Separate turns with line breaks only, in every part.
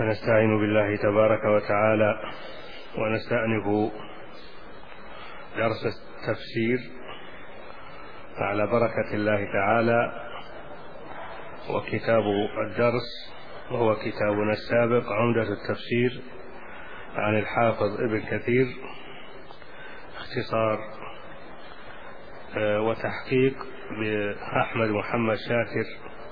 فنستعين بالله تبارك وتعالى ونستأنف درس التفسير على بركة الله تعالى. وكتاب الدرس وهو كتابنا السابق عمدة التفسير عن الحافظ ابن كثير، اختصار وتحقيق بأحمد محمد شاكر.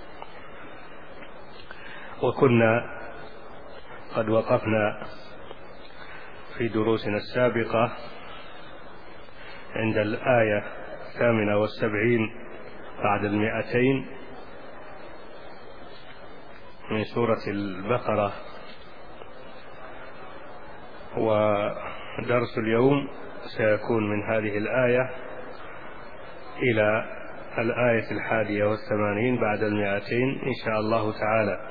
وكنا قد وقفنا في دروسنا السابقة عند الآية 78 بعد 200 من سورة البقرة. ودرس اليوم سيكون من هذه الآية إلى الآية 81 بعد 200 إن شاء الله تعالى.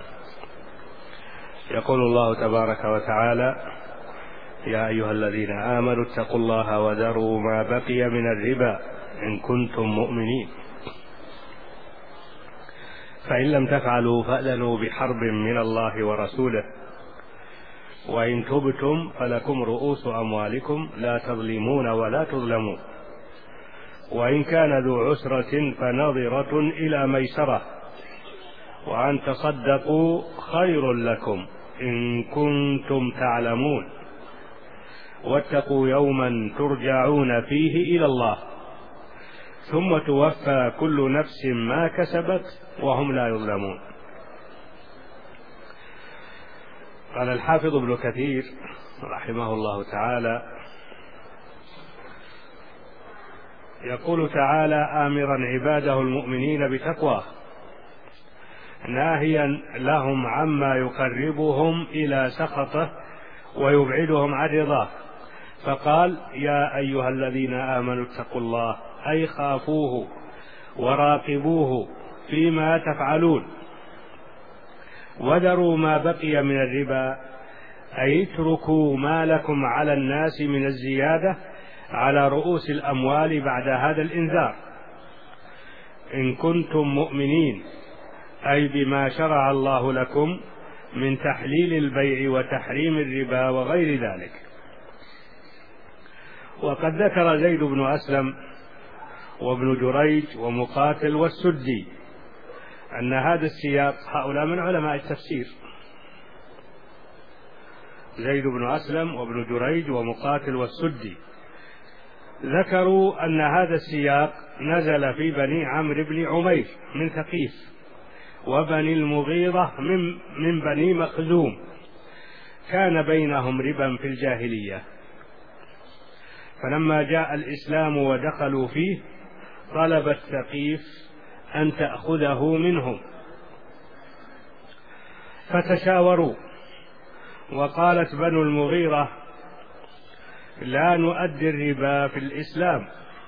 يقول الله تبارك وتعالى: يا أيها الذين آمنوا اتقوا الله وذروا ما بقي من الربا إن كنتم مؤمنين، فإن لم تفعلوا فأذنوا بحرب من الله ورسوله، وإن تبتم فلكم رؤوس أموالكم لا تظلمون ولا تظلمون، وإن كان ذو عسرة فنظرة إلى ميسرة، وأن تصدقوا خير لكم إن كنتم تعلمون، واتقوا يوما ترجعون فيه إلى الله ثم توفى كل نفس ما كسبت وهم لا يظلمون. قال الحافظ ابن كثير رحمه الله تعالى: يقول تعالى آمرا عباده المؤمنين بتقواه، ناهيا لهم عما يقربهم إلى سخطه ويبعدهم عن رضاه، فقال: يا أيها الذين آمنوا اتقوا الله، أي خافوه وراقبوه فيما تفعلون، وذروا ما بقي من الربا، أي اتركوا ما لكم على الناس من الزيادة على رؤوس الأموال بعد هذا الإنذار، إن كنتم مؤمنين، أي بما شرع الله لكم من تحليل البيع وتحريم الربا وغير ذلك. وقد ذكر زيد بن أسلم وابن جريج ومقاتل والسدي أن هذا السياق، هؤلاء من علماء التفسير، زيد بن أسلم وابن جريج ومقاتل والسدي، ذكروا أن هذا السياق نزل في بني عمرو بن عمير من ثقيف، وبني المغيرة من بني مخزوم، كان بينهم ربا في الجاهلية، فلما جاء الإسلام ودخلوا فيه طلب الثقيف أن تأخذه منهم، فتشاوروا، وقالت بنو المغيرة: لا نؤدي الربا في الإسلام.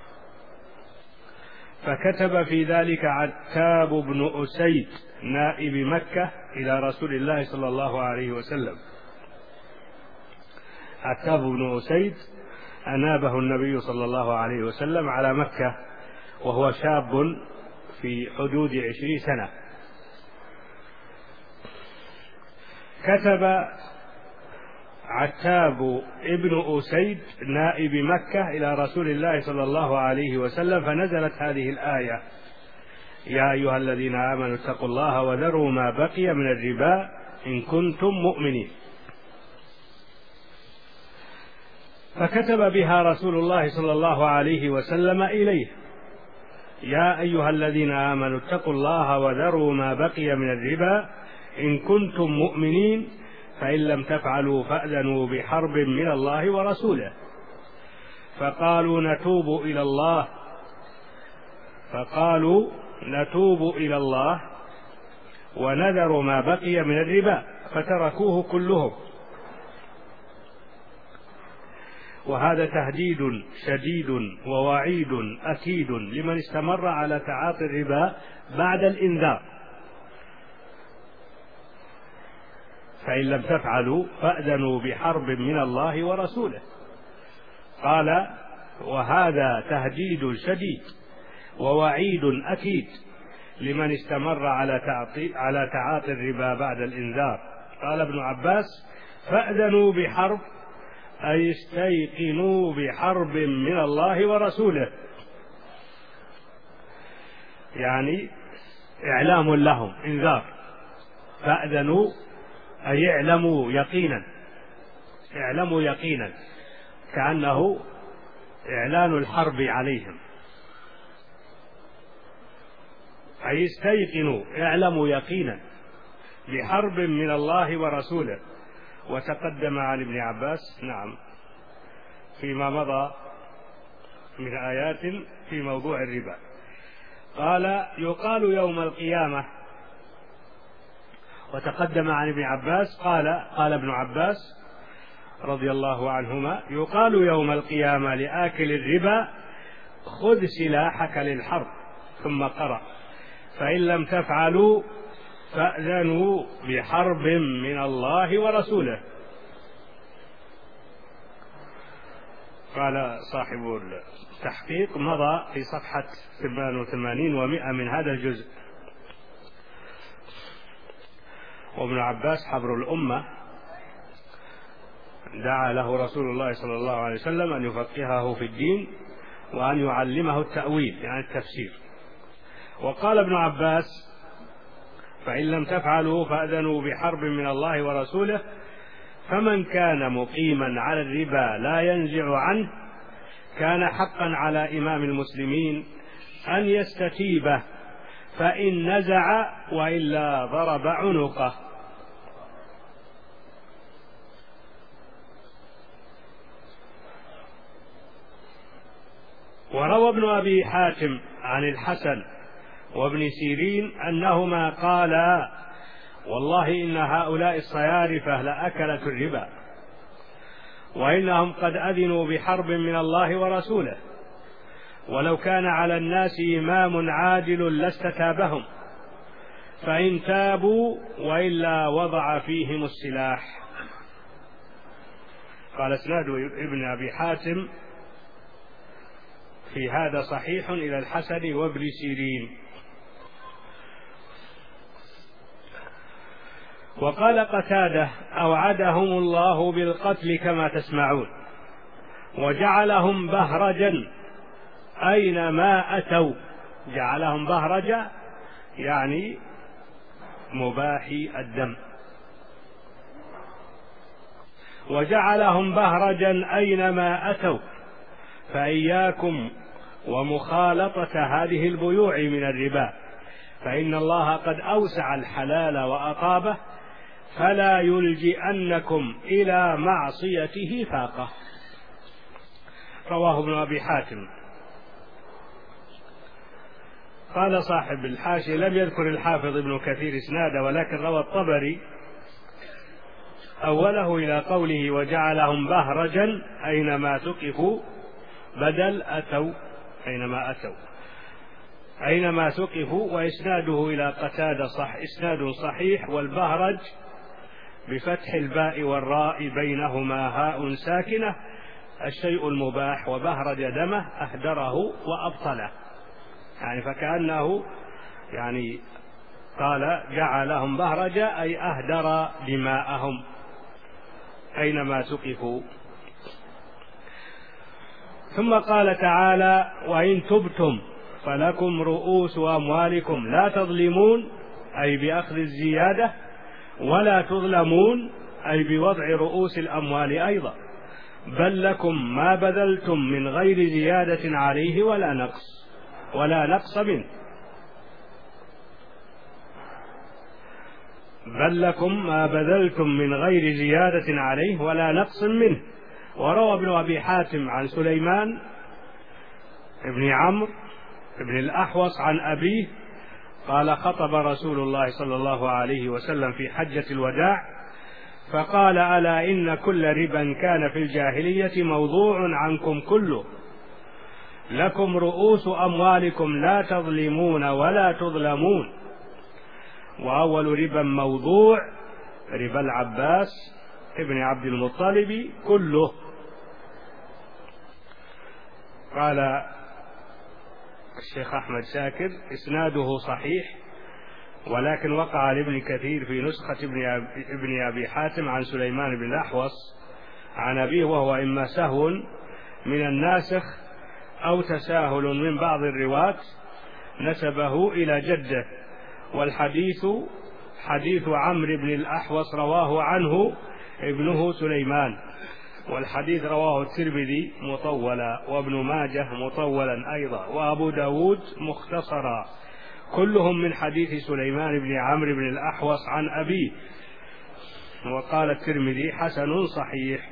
فكتب في ذلك عتاب بن أسيد نائب مكة إلى رسول الله صلى الله عليه وسلم. عتاب بن أسيد أنابه النبي صلى الله عليه وسلم على مكة وهو شاب في حدود 20 سنة. كتب عتاب ابن أسيد نائب مكة إلى رسول الله صلى الله عليه وسلم، فنزلت هذه الآية: يا أيها الذين آمنوا اتقوا الله وذروا ما بقي من الربا إن كنتم مؤمنين. فكتب بها رسول الله صلى الله عليه وسلم إليه: يا أيها الذين آمنوا اتقوا الله وذروا ما بقي من الربا إن كنتم مؤمنين، فإن لم تفعلوا فأذنوا بحرب من الله ورسوله. فقالوا نتوب إلى الله ونذر ما بقي من الربا، فتركوه كلهم. وهذا تهديد شديد ووعيد أكيد لمن استمر على تعاطي الربا بعد الإنذار. فإن لم تفعلوا فأذنوا بحرب من الله ورسوله. قال: وهذا تهديد شديد ووعيد أكيد لمن استمر على تعاطي الربا بعد الإنذار. قال ابن عباس: فأذنوا بحرب، أي استيقنوا بحرب من الله ورسوله، يعني إعلام لهم، إنذار. فأذنوا أي اعلموا يقينا، اعلموا يقينا، كأنه إعلان الحرب عليهم. أي استيقنوا، اعلموا يقينا بحرب من الله ورسوله. وتقدم عن ابن عباس نعم فيما مضى من آيات في موضوع الربا. قال: يقال يوم القيامة. وتقدم عن ابن عباس قال ابن عباس رضي الله عنهما: يقال يوم القيامة لآكل الربا: خذ سلاحك للحرب. ثم قرأ: فإن لم تفعلوا فأذنوا بحرب من الله ورسوله. قال صاحب التحقيق: مضى في صفحة 88 و100 من هذا الجزء. وابن عباس حبر الأمة، دعا له رسول الله صلى الله عليه وسلم أن يفقهه في الدين وأن يعلمه التأويل، يعني التفسير. وقال ابن عباس: فإن لم تفعلوا فأذنوا بحرب من الله ورسوله. فمن كان مقيما على الربا لا ينزع عنه كان حقا على إمام المسلمين أن يستتيبه، فإن نزع وإلا ضرب عنقه. وروى ابن أبي حاتم عن الحسن وابن سيرين أنهما قالا: والله إن هؤلاء الصيارفة لأكلة الربا، وإنهم قد أذنوا بحرب من الله ورسوله، ولو كان على الناس إمام عادل لاستتابهم، فإن تابوا وإلا وضع فيهم السلاح. قال: اسناد ابن أبي حاتم في هذا صحيح إلى الحسن وابن سيرين. وقال قتادة: أوعدهم الله بالقتل كما تسمعون، وجعلهم بهرجا أينما أتوا. جعلهم بهرجا يعني مباحي الدم، وجعلهم بهرجا أينما أتوا، فإياكم ومخالطة هذه البيوع من الربا، فإن الله قد أوسع الحلال وأطابه، فلا يلجئنكم إلى معصيته فاقة. رواه ابن أبي حاتم. قال صاحب الحاشية: لم يذكر الحافظ ابن كثير إسناده، ولكن روى الطبري أوله إلى قوله: وجعلهم بهرجا أينما ثقفوا، بدل أتوا أينما أتوا، أينما ثقفوا. وإسناده إلى قتادة إسناد صحيح. والبهرج بفتح الباء والراء بينهما هاء ساكنة الشيء المباح، وبهرج دمه أهدره وأبطله، يعني فكأنه يعني قال جعلهم بهرجا أي أهدر دماءهم أينما ثقفوا. ثم قال تعالى: وإن تبتم فلكم رؤوس أموالكم لا تظلمون، أي بأخذ الزيادة، ولا تظلمون، أي بوضع رؤوس الأموال أيضا، بل لكم ما بذلتم من غير زيادة عليه ولا نقص منه، بل لكم ما بذلتم من غير زيادة عليه ولا نقص منه. وروى ابن أبي حاتم عن سليمان ابن عمرو ابن الأحوص عن أبيه قال: خطب رسول الله صلى الله عليه وسلم في حجة الوداع فقال: ألا إن كل ربا كان في الجاهلية موضوع عنكم كله، لكم رؤوس أموالكم لا تظلمون ولا تظلمون. وأول ربا موضوع ربا العباس ابن عبد المطلب كله. قال الشيخ أحمد شاكر: إسناده صحيح ولكن وقع لابن كثير في نسخة ابن أبي حاتم عن سليمان بن الأحوص عن أبيه، وهو إما سهو من الناسخ أو تساهل من بعض الرواة نسبه إلى جده، والحديث حديث عمرو بن الأحوص رواه عنه ابنه سليمان، والحديث رواه الترمذي مطولا، وابن ماجه مطولا أيضا، وأبو داود مختصرا، كلهم من حديث سليمان بن عمرو بن الأحوص عن أبيه. وقال الترمذي حسن صحيح.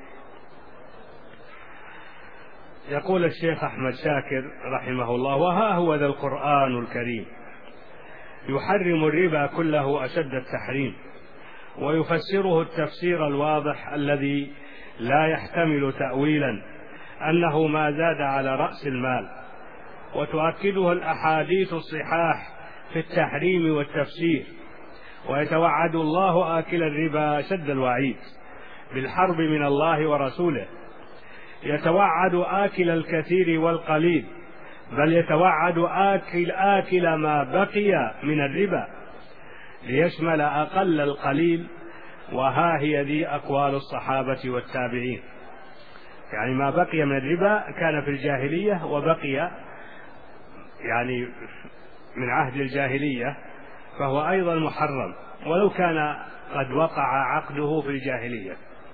يقول الشيخ أحمد شاكر رحمه الله: وها هو ذا القرآن الكريم يحرم الربا كله أشد التحريم، ويفسره التفسير الواضح الذي لا يحتمل تأويلا أنه ما زاد على رأس المال، وتؤكده الأحاديث الصحاح في التحريم والتفسير. ويتوعد الله آكل الربا شد الوعيد بالحرب من الله ورسوله، يتوعد آكل الكثير والقليل، بل يتوعد آكل ما بقي من الربا ليشمل أقل القليل. وها هي ذي أقوال الصحابة والتابعين، يعني ما بقي من الربا كان في الجاهلية وبقي يعني من عهد الجاهلية، فهو أيضا محرم ولو كان قد وقع عقده في الجاهلية،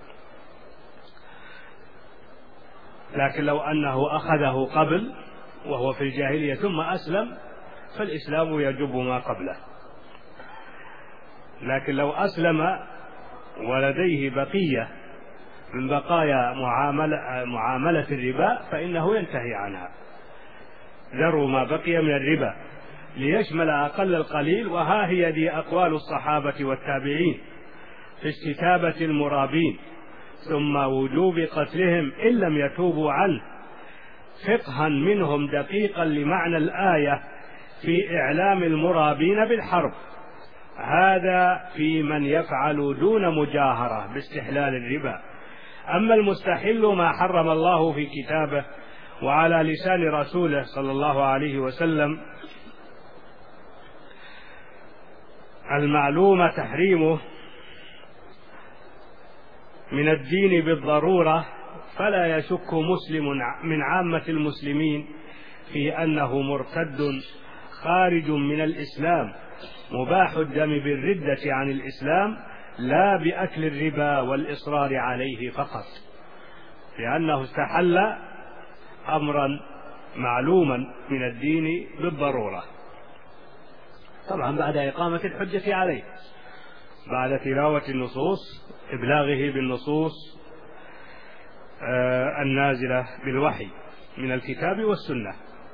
لكن لو أنه أخذه قبل وهو في الجاهلية ثم أسلم فالإسلام يجب ما قبله. لكن لو أسلم ولديه بقية من بقايا معاملة الربا فإنه ينتهي عنها. ذروا ما بقي من الربا ليشمل أقل القليل. وها هي ذي أقوال الصحابة والتابعين في استتابة المرابين، ثم وجوب قتلهم إن لم يتوبوا عنه، فقها منهم دقيقا لمعنى الآية في إعلام المرابين بالحرب. هذا في من يفعل دون مجاهرة باستحلال الربا. أما المستحل ما حرم الله في كتابه وعلى لسان رسوله صلى الله عليه وسلم المعلوم تحريمه من الدين بالضرورة، فلا يشك مسلم من عامة المسلمين في أنه مرتد خارج من الإسلام مباح الدم بالردة عن الإسلام، لا بأكل الربا والإصرار عليه فقط، لأنه استحل أمرا معلوما من الدين بالضرورة، طبعا بعد إقامة الحجة عليه، بعد تلاوة النصوص، إبلاغه بالنصوص النازلة بالوحي من الكتاب والسنة.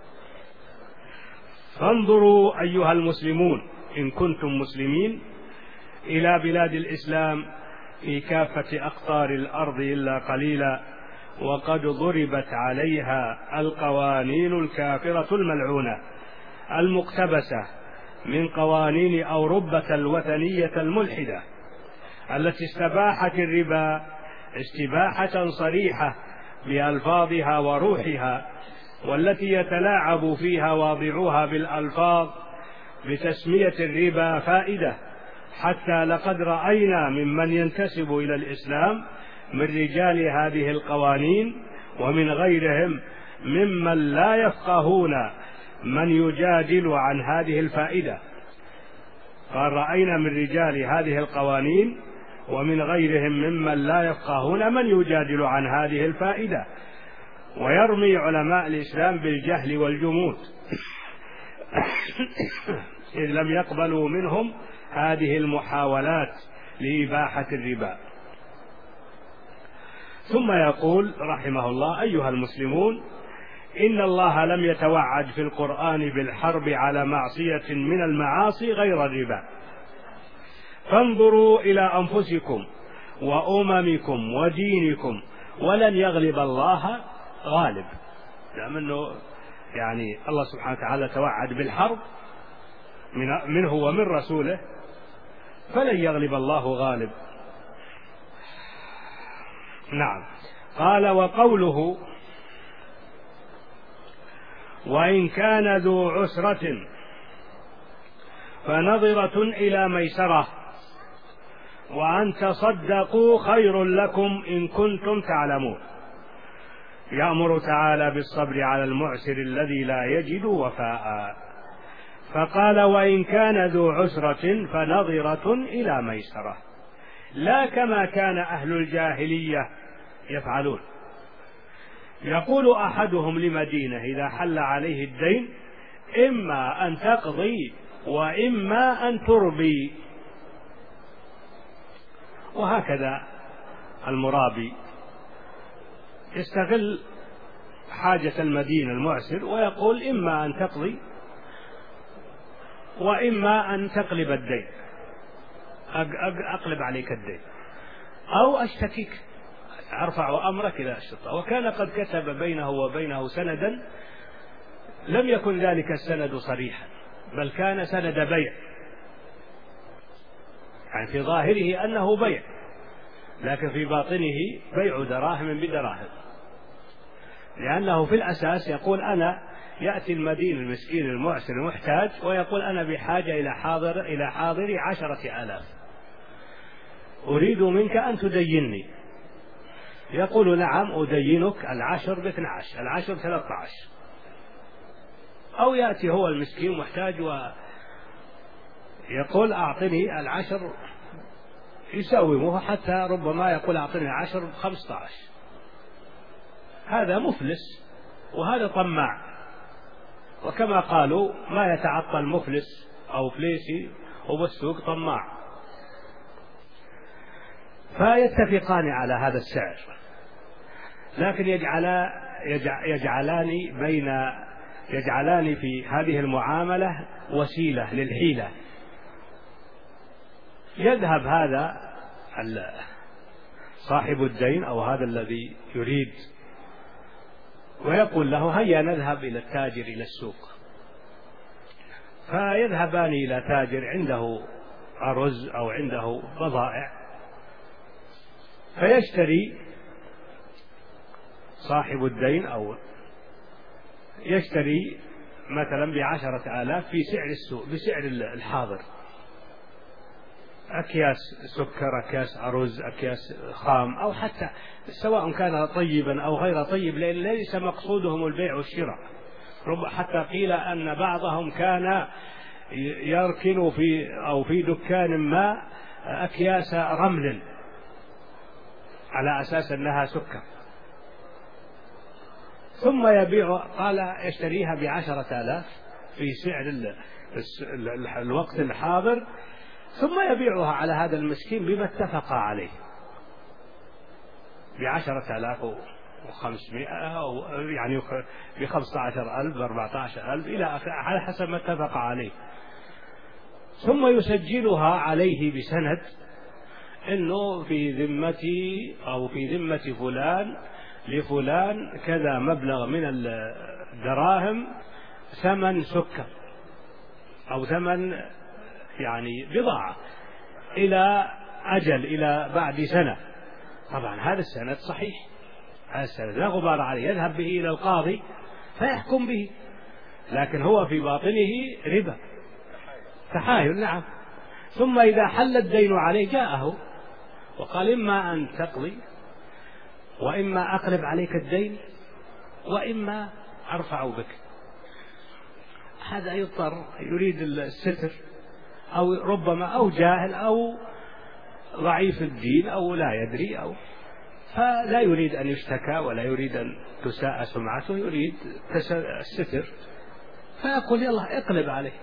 فانظروا أيها المسلمون إن كنتم مسلمين إلى بلاد الإسلام في كافة أقطار الأرض إلا قليلا، وقد ضربت عليها القوانين الكافرة الملعونة المقتبسة من قوانين أوروبا الوثنية الملحدة التي استباحت الربا استباحة صريحة بألفاظها وروحها، والتي يتلاعب فيها واضعوها بالألفاظ بتسمية الربا فائدة، حتى لقد رأينا ممن ينتسب إلى الإسلام من رجال هذه القوانين ومن غيرهم ممن لا يفقهون من يجادل عن هذه الفائدة. قال رأينا من رجال هذه القوانين ومن غيرهم ممن لا يفقهون من يجادل عن هذه الفائدة، ويرمي علماء الإسلام بالجهل والجمود إذ لم يقبلوا منهم هذه المحاولات لإباحة الربا. ثم يقول رحمه الله: أيها المسلمون، إن الله لم يتوعد في القرآن بالحرب على معصية من المعاصي غير الربا، فانظروا إلى أنفسكم وأممكم ودينكم ولن يغلب الله غالب. لأنه يعني الله سبحانه وتعالى توعد بالحرب منه ومن رسوله، فلن يغلب الله غالب. نعم. قال: وقوله: وإن كان ذو عسرة فنظرة إلى ميسرة وأن تصدقوا خير لكم إن كنتم تعلمون. يأمر تعالى بالصبر على المعسر الذي لا يجد وفاء، فقال وإن كان ذو عسرة فنظرة إلى ميسرة، لا كما كان أهل الجاهلية يفعلون. يقول أحدهم لمدينة إذا حل عليه الدين إما أن تقضي وإما أن تربي. وهكذا المرابي يستغل حاجة المدين المعسر ويقول إما أن تقضي وإما أن تقلب الدين، أقلب عليك الدين أو أشتكيك، أرفع أمرك إلى الشرطة. وكان قد كتب بينه وبينه سندا لم يكن ذلك السند صريحا، بل كان سند بيع، يعني في ظاهره أنه بيع لكن في باطنه بيع دراهم بدراهم، لأنه في الأساس يقول أنا يأتي المدين المسكين المعسر المحتاج ويقول أنا بحاجة إلى حاضري 10,000، أريد منك أن تديني. يقول نعم أدينك 10 ب12 10 ب13. أو يأتي هو المسكين محتاج ويقول أعطني 10، يساومه حتى ربما يقول أعطني 10 ب15. هذا مفلس وهذا طماع، وكما قالوا ما يتعطل مفلس أو فليسي وبالسوق طماع. فيتفقان على هذا السعر، لكن يجعلان في هذه المعاملة وسيلة للحيلة. يذهب هذا صاحب الدين أو هذا الذي يريد ويقول له هيا نذهب إلى التاجر إلى السوق، فيذهبان إلى تاجر عنده أرز أو عنده بضائع، فيشتري صاحب الدين أو يشتري مثلا ب10,000 في سعر السوق بسعر الحاضر، أكياس سكر، أكياس أرز، أكياس خام، أو حتى سواء كان طيبا أو غير طيب، لأن ليس مقصودهم البيع والشراء. حتى قيل أن بعضهم كان يركن في دكان ما أكياس رمل على أساس أنها سكر، ثم يبيع، قال يشتريها ب10,000 في سعر الوقت الحاضر، ثم يبيعها على هذا المسكين بما اتفق عليه ب10,500 أو يعني ب15,000 ب14,000 على حسب ما اتفق عليه، ثم يسجلها عليه بسند إنه في ذمتي أو في ذمة فلان لفلان كذا مبلغ من الدراهم ثمن سكر أو ثمن يعني بضاعة إلى أجل إلى بعد سنة. طبعا هذا السند صحيح، هذا السند لا غبار عليه، يذهب به إلى القاضي فيحكم به، لكن هو في باطنه ربا تحايل. نعم. ثم إذا حل الدين عليه جاءه وقال إما أن تقضي وإما أقلب عليك الدين وإما أرفع بك. هذا يضطر يريد الستر، أو ربما أو جاهل أو ضعيف الدين أو لا يدري، أو فلا يريد أن يشتكى ولا يريد أن تساء سمعته، يريد الستر، فيقول يلا اقلب عليه.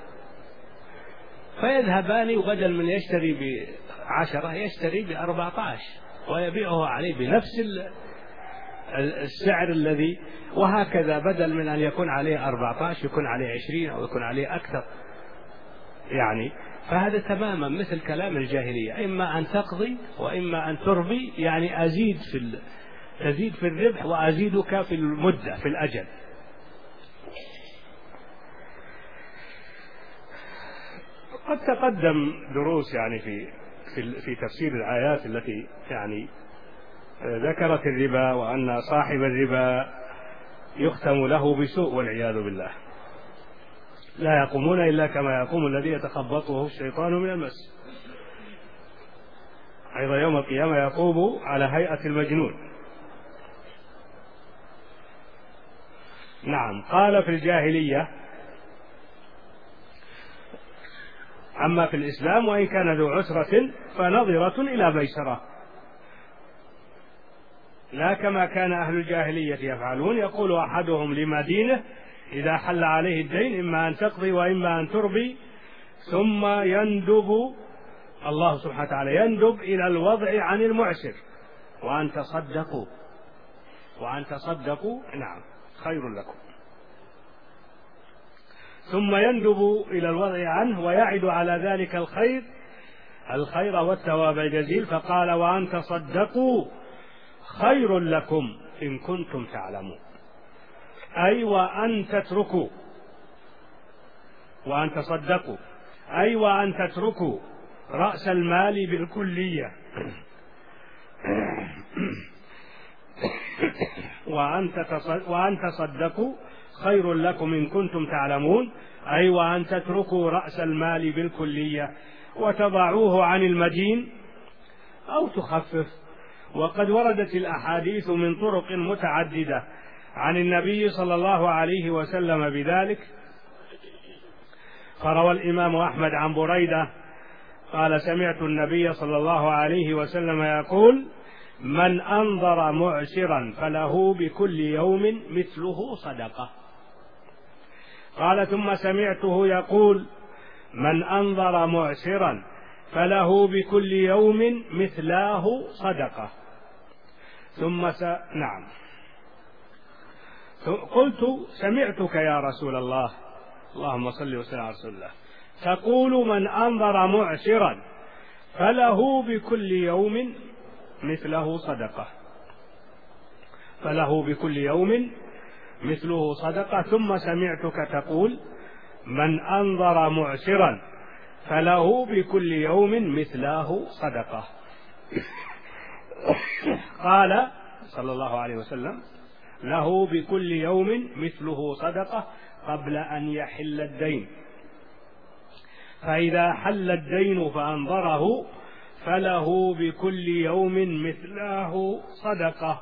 فيذهبان وبدل من يشتري ب10 يشتري ب14 ويبيعه عليه بنفس السعر الذي، وهكذا بدل من أن يكون عليه 14 يكون عليه 20 أو يكون عليه أكثر يعني. فهذا تماما مثل كلام الجاهلية، إما أن تقضي وإما أن تربي، يعني أزيد في الربح وأزيدك في المدة في الأجل. قد تقدم دروس يعني في تفسير الآيات التي يعني ذكرت الربا وأن صاحب الربا يختم له بسوء والعياذ بالله. لا يقومون إلا كما يقوم الذي يتخبطه الشيطان من المس. أيضا يوم القيامة يقوم على هيئة المجنون. نعم. قال في الجاهلية أما في الإسلام وإن كان ذو عسرة فنظرة إلى ميسرة، لا كما كان أهل الجاهلية يفعلون، يقول أحدهم لمدينه إذا حل عليه الدين إما أن تقضي وإما أن تربي، ثم يندب الله سبحانه وتعالى يندب إلى الوضع عن المعسر وأن تصدقوا نعم خير لكم، ثم يندب إلى الوضع عنه ويعد على ذلك الخير والثواب الجزيل، فقال وأن تصدقوا خير لكم إن كنتم تعلمون، أي وأن تصدقوا أي وأن تتركوا رأس المال بالكلية وأن تصدقوا خير لكم إن كنتم تعلمون، أي وأن تتركوا رأس المال بالكلية وتضعوه عن المدين أو تخفف. وقد وردت الأحاديث من طرق متعددة عن النبي صلى الله عليه وسلم بذلك، فروى الإمام أحمد عن بريدة قال سمعت النبي صلى الله عليه وسلم يقول من أنظر معسرا فله بكل يوم مثله صدقة. قال ثم سمعته يقول من أنظر معسرا فله بكل يوم مثلاه صدقة. نعم. قلت سمعتك يا رسول الله، اللهم صل وسلم على رسول الله، تقول من أنظر معسرا فله بكل يوم مثله صدقة، ثم سمعتك تقول من أنظر معسرا فله بكل يوم مثله صدقة. قال صلى الله عليه وسلم له بكل يوم مثله صدقة قبل أن يحل الدين، فإذا حل الدين فأنظره فله بكل يوم مثله صدقة.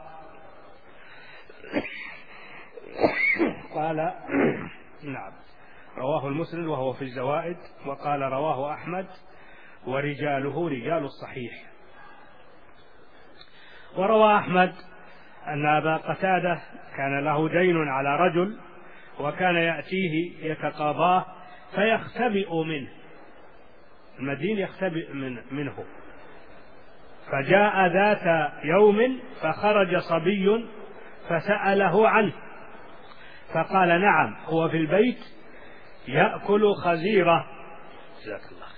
قال نعم. رواه المسند وهو في الزوائد، وقال رواه أحمد ورجاله رجال الصحيح. وروى أحمد أن أبا قتادة كان له دين على رجل وكان يأتيه يتقاضاه فيختبئ منه، المدين يختبئ منه، فجاء ذات يوم فخرج صبي فسأله عنه فقال نعم هو في البيت يأكل خزيرة. جزاك الله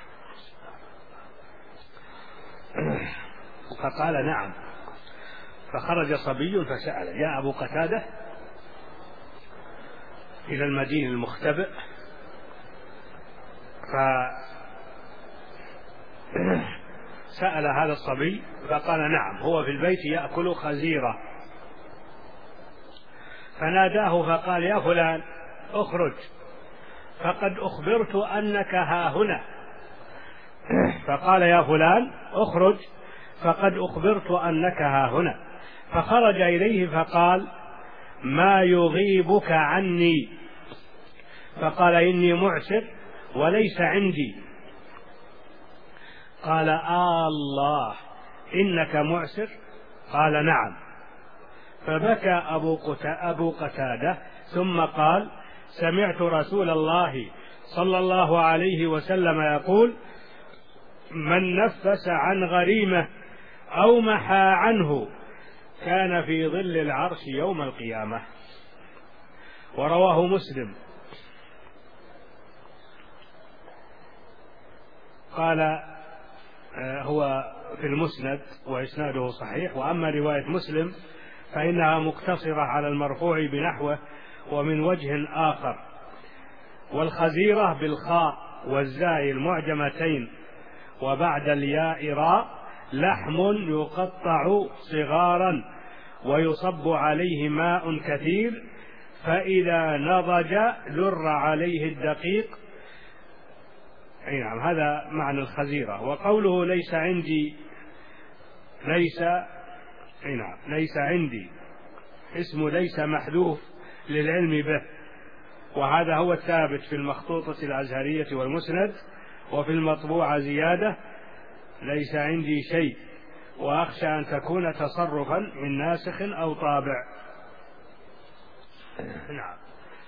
خير. فقال نعم، فخرج صبي فسأل. جاء أبو قتادة إلى المدين المختبئ فسأل هذا الصبي فقال نعم هو في البيت يأكل خزيرة، فناداه فقال يا فلان اخرج فقد أخبرت أنك ها هنا. فقال يا فلان اخرج فقد أخبرت أنك ها هنا. فخرج إليه فقال ما يغيبك عني؟ فقال إني معسر وليس عندي. قال الله إنك معسر؟ قال نعم. فبكى أبو قتادة ثم قال سمعت رسول الله صلى الله عليه وسلم يقول من نفس عن غريمة أو محى عنه كان في ظل العرش يوم القيامة. ورواه مسلم قال هو في المسند وإسناده صحيح. وأما رواية مسلم فإنها مقتصرة على المرفوع بنحوه ومن وجه آخر. والخزيرة بالخاء والزاي المعجمتين وبعد الياء راء لحم يقطع صغارا ويصب عليه ماء كثير فإذا نضج در عليه الدقيق. أي نعم، هذا معنى الخزيرة. وقوله ليس عندي، ليس عندي اسم ليس محذوف للعلم به، وهذا هو الثابت في المخطوطة الأزهرية والمسند. وفي المطبوعة زيادة ليس عندي شيء، وأخشى أن تكون تصرفا من ناسخ أو طابع. نعم.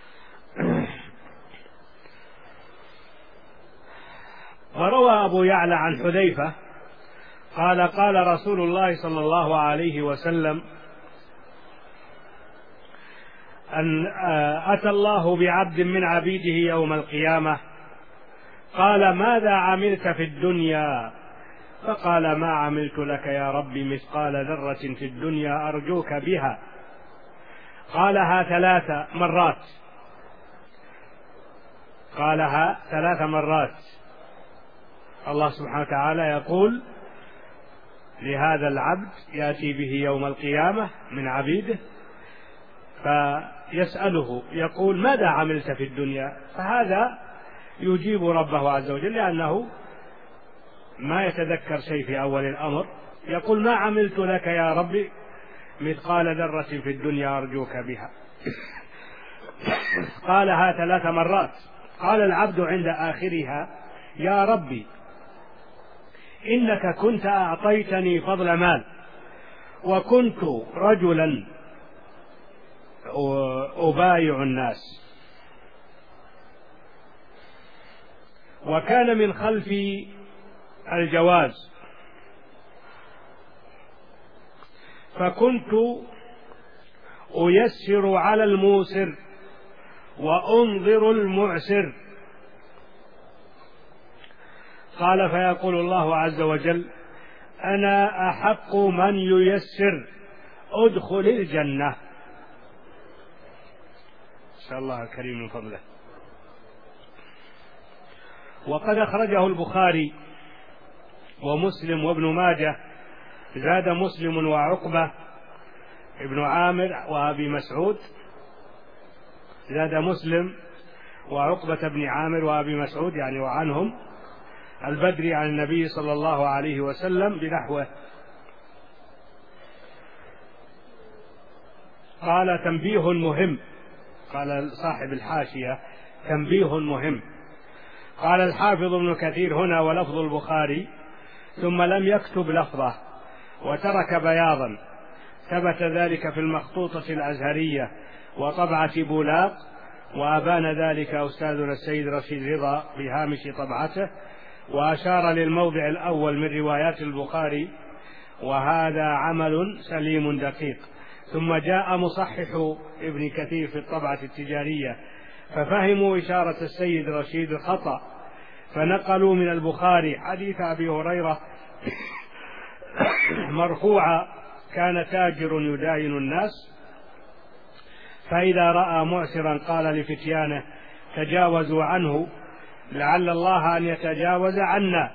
وروى أبو يعلى عن حذيفة قال قال رسول الله صلى الله عليه وسلم أن أتى الله بعبد من عبيده يوم القيامة قال ماذا عملت في الدنيا؟ فقال ما عملت لك يا رب مثقال ذرة في الدنيا أرجوك بها. قالها 3 مرات. الله سبحانه وتعالى يقول لهذا العبد يأتي به يوم القيامة من عبيده فيسأله يقول ماذا عملت في الدنيا؟ فهذا يجيب ربه عز وجل لأنه ما يتذكر شيء في أول الأمر، يقول ما عملت لك يا ربي مثقال ذرة في الدنيا أرجوك بها. قالها 3 مرات. قال العبد عند آخرها يا ربي إنك كنت أعطيتني فضل مال، وكنت رجلا أبايع الناس، وكان من خلفي الجواز، فكنت أيسر على الموسر وأنظر المعسر. قال فيقول الله عز وجل أنا أحق من ييسر، أدخل الجنة. نسأل الله الكريم من فضله. وقد أخرجه البخاري ومسلم وابن ماجه. زاد مسلم وعقبة ابن عامر وأبي مسعود. زاد مسلم وعقبة بن عامر وأبي مسعود يعني وعنهم البدري عن النبي صلى الله عليه وسلم بنحوه. قال تنبيه مهم، قال صاحب الحاشية تنبيه مهم. قال الحافظ ابن كثير هنا ولفظ البخاري ثم لم يكتب لفظه وترك بياضا، ثبت ذلك في المخطوطة الأزهرية وطبعة بولاق، وأبان ذلك أستاذنا السيد رشيد رضا بهامش طبعته، وأشار للموضع الأول من روايات البخاري، وهذا عمل سليم دقيق. ثم جاء مصحح ابن كثير في الطبعة التجارية ففهموا إشارة السيد رشيد الخطأ، فنقلوا من البخاري حديث أبي هريرة مرفوعا كان تاجر يداين الناس، فإذا رأى معسرا قال لفتيانه تجاوزوا عنه لعل الله أن يتجاوز عنا،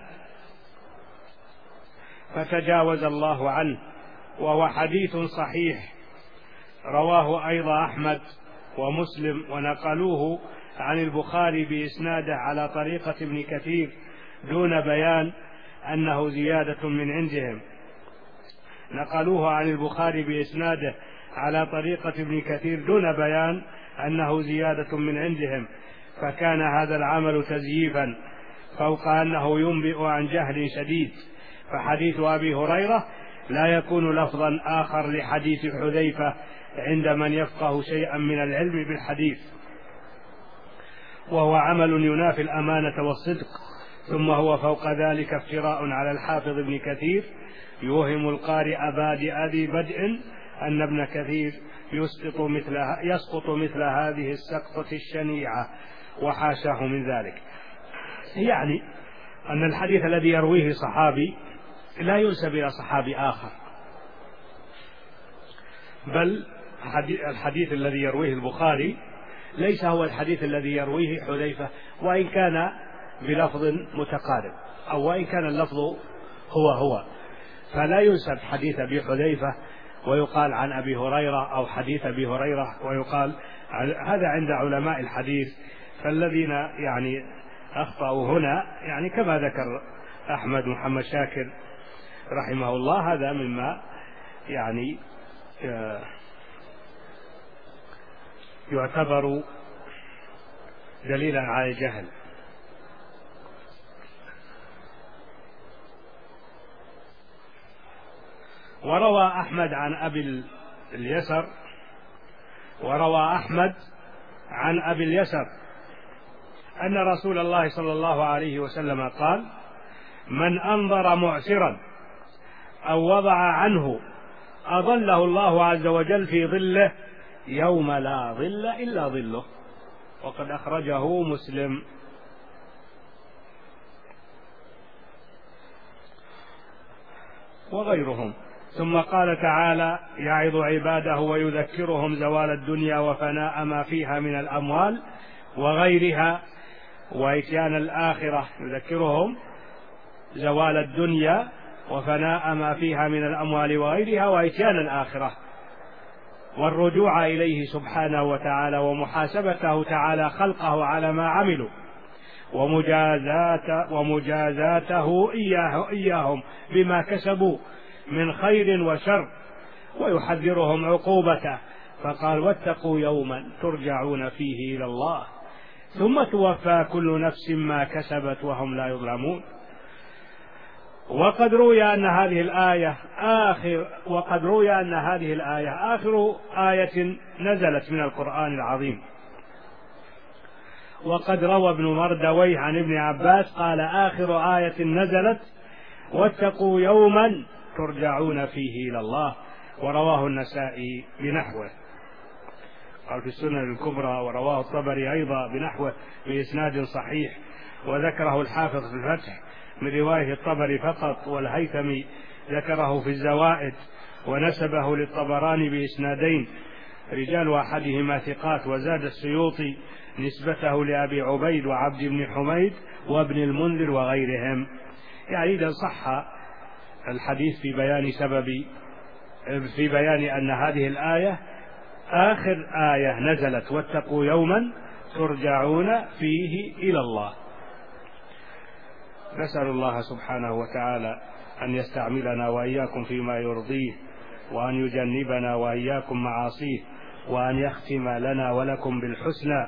فتجاوز الله عنه. وهو حديث صحيح رواه أيضا أحمد ومسلم، ونقلوه عن البخاري بإسناده على طريقة ابن كثير دون بيان أنه زيادة من عندهم. نقلوه عن البخاري بإسناده على طريقة ابن كثير دون بيان أنه زيادة من عندهم، فكان هذا العمل تزييفا فوق أنه ينبئ عن جهل شديد. فحديث أبي هريرة لا يكون لفظا آخر لحديث حذيفة عند من يفقه شيئا من العلم بالحديث، وهو عمل ينافي الأمانة والصدق. ثم هو فوق ذلك افتراء على الحافظ ابن كثير يوهم القارئ بادئ ذي بدء أن ابن كثير يسقط مثل هذه السقطة الشنيعة، وحاشاه من ذلك. يعني أن الحديث الذي يرويه صحابي لا ينسب إلى صحابي آخر، بل الحديث الذي يرويه البخاري ليس هو الحديث الذي يرويه حذيفة، وإن كان بلفظ متقارب أو وإن كان اللفظ هو، فلا ينسب حديث أبي حذيفة ويقال عن أبي هريرة، أو حديث أبي هريرة ويقال هذا عند علماء الحديث. فالذين يعني أخطأوا هنا يعني كما ذكر أحمد محمد شاكر رحمه الله، هذا مما يعني يعتبر دليلا على الجهل. وروى أحمد عن أبي اليسر أن رسول الله صلى الله عليه وسلم قال: من أنظر معسرا أو وضع عنه أظله الله عز وجل في ظله يوم لا ظل إلا ظله. وقد أخرجه مسلم. وغيرهم. ثم قال تعالى: يعظ عباده ويذكرهم زوال الدنيا وفناء ما فيها من الأموال وغيرها وإتيان الآخرة. يذكرهم زوال الدنيا وفناء ما فيها من الأموال وغيرها وإتيان الآخرة، والرجوع إليه سبحانه وتعالى، ومحاسبته تعالى خلقه على ما عملوا، ومجازاته إياهم بما كسبوا من خير وشر، ويحذرهم عقوبته. فقال: واتقوا يوما ترجعون فيه إلى الله ثم توفى كل نفس ما كسبت وهم لا يظلمون. وقد روي أن هذه الآية آخر آية نزلت من القرآن العظيم. وقد روى ابن مردويه عن ابن عباس قال: آخر آية نزلت واتقوا يوما ترجعون فيه إلى الله. ورواه النسائي بنحوه، قال في السنن الكبرى. ورواه الطبري أيضا بنحوه بإسناد صحيح، وذكره الحافظ في الفتح من رواية الطبري فقط، والهيثمي ذكره في الزوائد ونسبه للطبراني بإسنادين رجال أحدهما ثقات. وزاد السيوطي نسبته لأبي عبيد وعبد بن حميد وابن المنذر وغيرهم. يعني إذا صح الحديث في بيان أن هذه الآية آخر آية نزلت: واتقوا يوما ترجعون فيه إلى الله. نسأل الله سبحانه وتعالى أن يستعملنا وإياكم فيما يرضيه، وأن يجنبنا وإياكم معاصيه، وأن يختم لنا ولكم بالحسنى،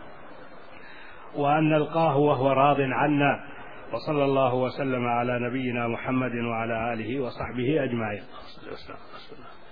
وأن نلقاه وهو راض عنا. وصلى الله وسلم على نبينا محمد وعلى آله وصحبه أجمعين.